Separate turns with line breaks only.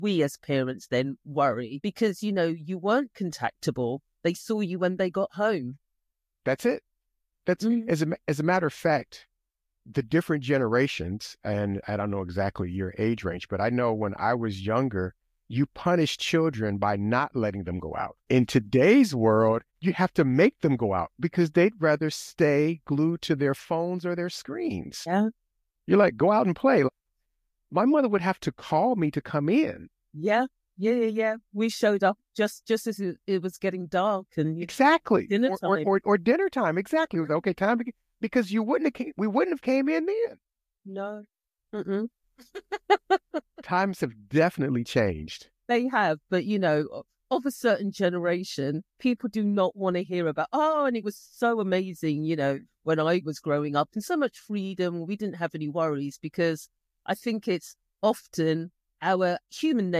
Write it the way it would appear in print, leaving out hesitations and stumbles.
we as parents then worry because, you weren't contactable. They saw you when they got home.
That's it. That's as a matter of fact, the different generations, and I don't know exactly your age range, but I know when I was younger, you punish children by not letting them go out. In today's world, you have to make them go out because they'd rather stay glued to their phones or their screens.
Yeah.
You're like, go out and play. My mother would have to call me to come in.
Yeah. We showed up just as it was getting dark and
exactly
dinner time.
Or dinner time. Exactly. It was okay time because we wouldn't have came in then.
No. Mm-mm.
Times have definitely changed.
They have, but of a certain generation, people do not want to hear about, and it was so amazing, when I was growing up and so much freedom. We didn't have any worries because I think it's often our human nature